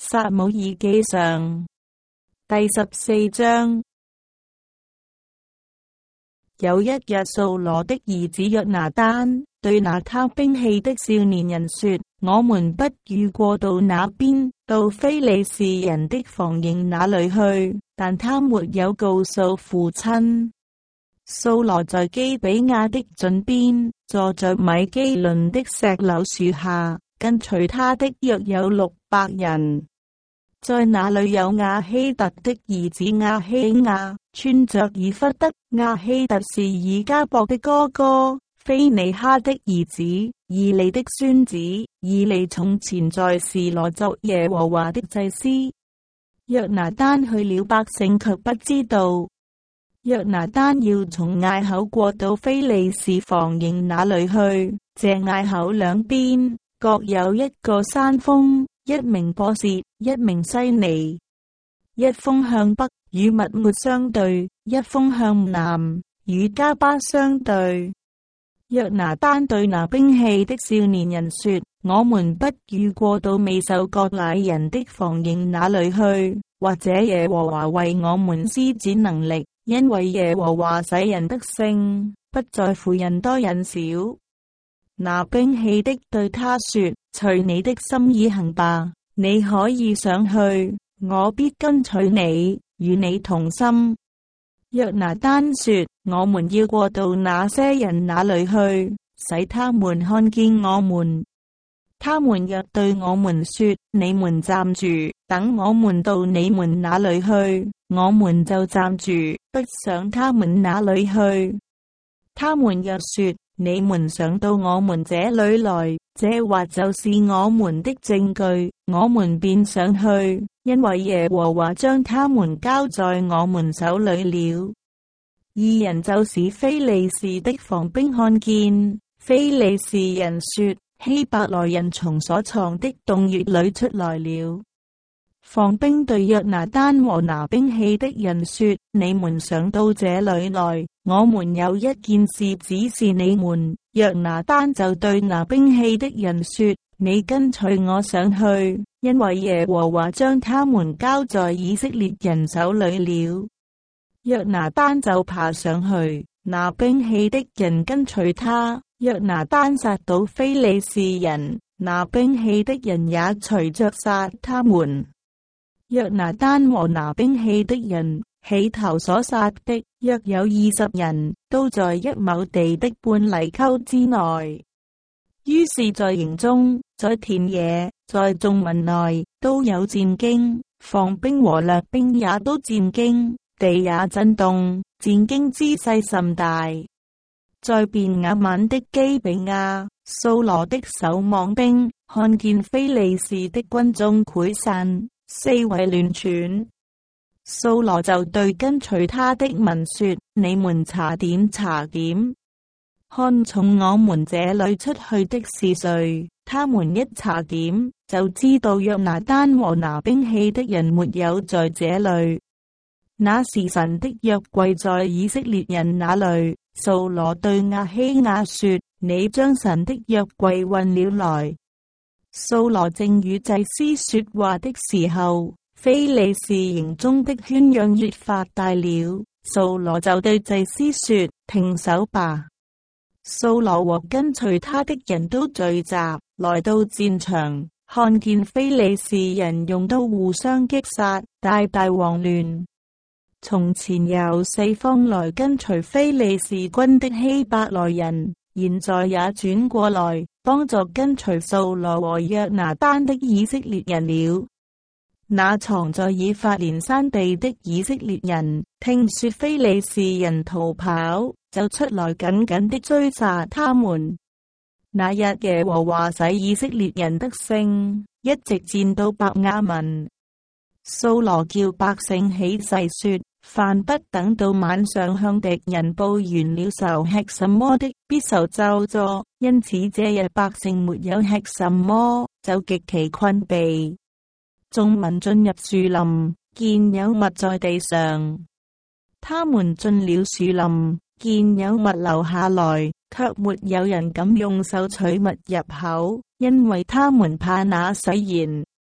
撒母耳記上第14章。有一日，掃羅的兒子約拿單對拿他兵器的少年人說：我們不如過到那邊，到非利士人的防營那裏去。但他沒有告訴父親。掃羅在基比亞的盡邊，坐在米基倫的石榴樹下，跟隨他的約有600人。在那裏有亞希突的兒子亞希亞，穿着以弗得。亞希突是以迦博的哥哥，非尼哈的兒子，以利的孫子。以利從前在示羅作耶和華的祭司。約拿單去了，百姓卻不知道。約拿單要從隘口過到非利士防營那裏去，這隘口兩邊各有一個山峰，一名波薛，一名西尼。一峰向北，與密抹相對；一峰向南，與迦巴相對。約拿單對拿兵器的少年人說：我們不如過到未受割禮人的防營那裏去，或者耶和華為我們施展能力，因為耶和華使人得勝，不在乎人多人少。拿兵器的對他說：隨你的心意行吧，你可以上去，我必跟隨你，與你同心。約拿單說：我們要過到那些人那裏去，使他們看見我們。他們若對我們說：你們站住，等我們到你們那裏去，我們就站住，不上他們那裏去。他們若說：你們上到我們這裏來，這話就是我們的證據，我們便上去，因為耶和華將他們交在我們手裏了。二人就是非利士的防兵看見，非利士人說：希伯來人從所藏的洞穴裏出來了。防兵對約拿單和拿兵器的人說：你們上到這裏來，我們有一件事指示你們。約拿單就對拿兵器的人說：你跟隨我上去，因為耶和華將他們交在以色列人手裏了。約拿單就爬上去，拿兵器的人跟隨他。約拿單殺倒非利士人，拿兵器的人也隨着殺他們。約拿單和拿兵器的人起頭所殺的約有20人，都在一畝地的半泥溝之內。於是在營中，在田野，在眾民內都有戰驚，防兵和掠兵也都戰驚，地也震動，戰驚之勢甚大。在便雅憫的基比亞，掃羅的守望兵看見非利士的軍眾潰散，四圍亂竄。掃羅就對跟隨他的民說：你們查點，看從我們這裏出去的是誰？他們一查點，就知道約拿單和拿兵器的人沒有在這裏。那時神的約櫃在以色列人那裏。掃羅對亞希亞說：你將神的約櫃運了來。掃羅正與祭司說話的時候，非利士營中的喧嚷越發大了。掃羅就對祭司說：停手吧。掃羅和跟隨他的人都聚集，來到戰場，看見非利士人用刀互相擊殺，大大慌亂。從前由四方來跟隨非利士軍的希伯來人，現在也轉過來幫助跟隨掃羅和約拿單的以色列人了。那藏在以法蓮山地的以色列人，聽說非利士人逃跑，就出來緊緊的追殺他們。那日耶和華使以色列人得勝，一直戰到伯亞文。掃羅叫百姓起誓說：凡不等到晚上向敵人報完了仇吃什麼的，必受咒詛。因此這日百姓沒有吃什麼，就極其困憊。眾民進入樹林，見有物在地上。他們進了樹林，見有物流下來，卻沒有人敢用手取物入口，因為他們怕那誓言。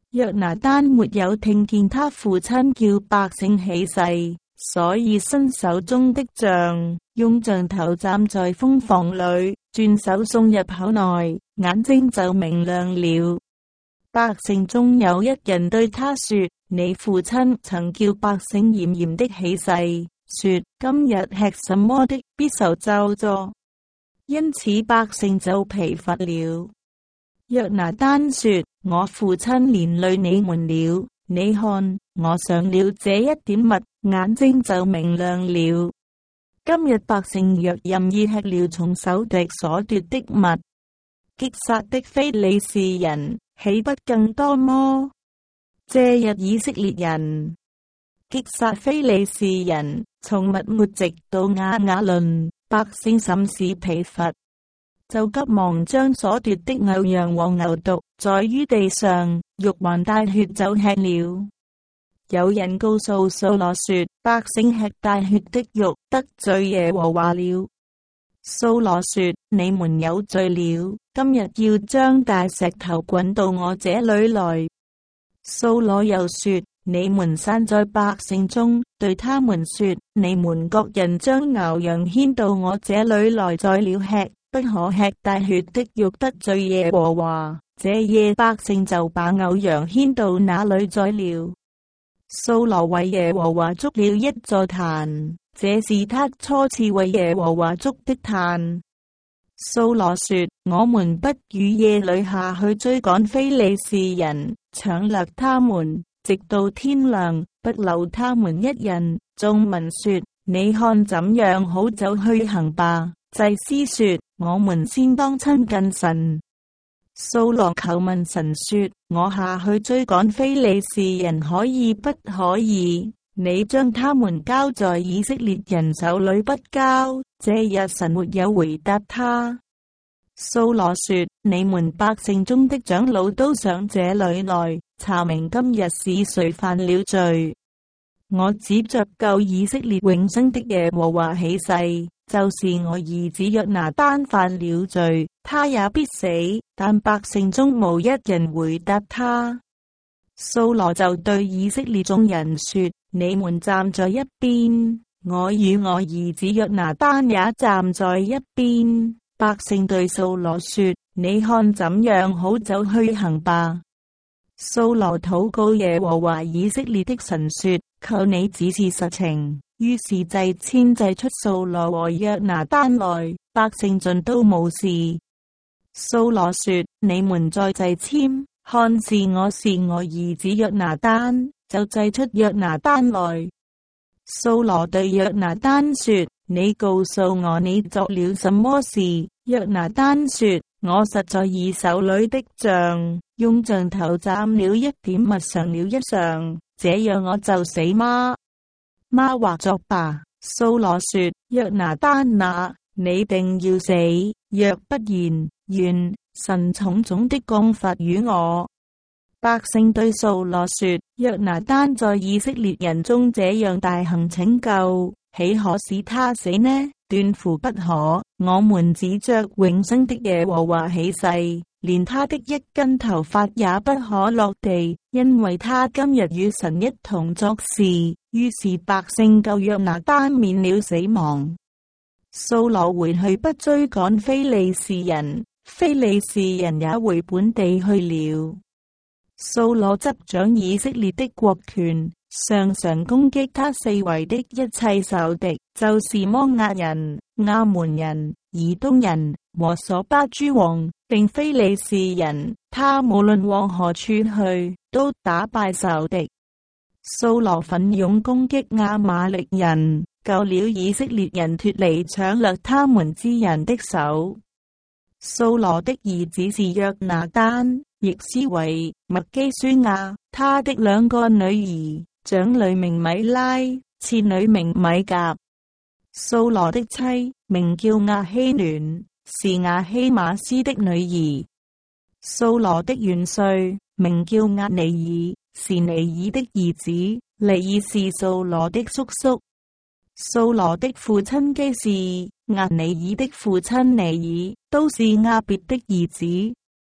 約拿單沒有聽見他父親叫百姓起誓，所以伸手中的杖，用杖頭站在蜂房裏，轉手送入口內，眼睛就明亮了。百姓中有一人對他說：你父親曾叫百姓嚴嚴的起誓，說今日吃什麼的必受咒詛，因此百姓就疲乏了。約拿單說：我父親連累你們了，你看我嘗了這一點蜜，眼睛就明亮了。今日百姓若任意吃了從仇敵所奪的蜜，擊殺的非利士人豈不更多麼？這日以色列人擊殺非利士人，從密抹直到亞雅崙，百姓甚是疲乏，就急忙將所奪的牛羊和牛犢在於地上，肉還帶血就吃了。有人告訴掃羅說：百姓吃帶血的肉，得罪耶和華了。掃羅說：你們有罪了，今日要將大石頭滾到我這裏來。掃羅又說：你們散在百姓中，對他們說：你們各人將牛羊牽到我這裏來宰了吃，不可吃帶血的肉，得罪耶和華。這夜百姓就把牛羊牽到那裏宰了。掃羅為耶和華築了一座壇，這是他初次為耶和華築的壇。掃羅說：我們不與夜裏下去追趕非利士人，搶掠他們，直到天亮，不留他們一人。眾民說：你看怎樣好，就去行吧。祭司說：我們先當親近神。掃羅求問神說：我下去追趕非利士人可以不可以？你將他們交在以色列人手裏不交？這日神沒有回答他。掃羅說：你們百姓中的長老都上這裏來，查明今日是誰犯了罪。我指着救以色列永生的耶和華起誓，就是我兒子約拿單犯了罪，他也必死。但百姓中無一人回答他。掃羅就對以色列眾人說：你們站在一邊，我與我兒子約拿單也站在一邊。百姓對掃羅說：你看怎樣好，就去行吧。掃羅禱告耶和華以色列的神說：求你指示實情。於是祭籤祭出掃羅和約拿單來，百姓盡都無事。掃羅說：你們再祭籤，看是我兒子約拿單，就祭出約拿單來。掃羅對約拿單說：你告訴我你作了什麼事？約拿單說：我實在以手裏的杖，用杖頭蘸了一點蜜嘗了一嘗，這樣我就死嗎？或作罷。掃羅說：約拿單啊，你定要死，若不然，願神重重的降罰與我。百姓對掃羅說：約拿單在以色列人中這樣大行拯救，豈可使他死呢？斷乎不可。我們指着永生的耶和華起誓，連他的一根頭髮也不可落地，因為他今日與神一同作事。於是百姓救約拿單免了死亡。掃羅回去不追趕非利士人，非利士人也回本地去了。掃羅執掌以色列的國權，常常攻擊他四圍的一切仇敵，就是摩押人、亞捫人、以東人和瑣巴諸王，並非利士人。他無論往何處去，都打敗仇敵。掃羅奮勇攻擊亞瑪力人，救了以色列人脫離搶掠他們之人的手。掃羅的兒子是約拿單、亦施維、麥基舒亞。他的兩個女兒，長女名米拉，次女名米甲。掃羅的妻名叫亞希暖，是亞希瑪斯的女兒。掃羅的元帥名叫押尼珥，是尼珥的兒子。尼珥是掃羅的叔叔。掃羅的父親基士，押尼珥的父親尼珥，都是亞別的兒子。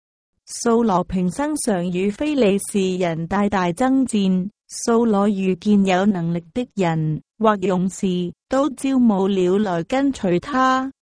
掃羅平生常與非利士人大大爭戰，掃羅遇見有能力的人或勇士，都招募了來跟隨他。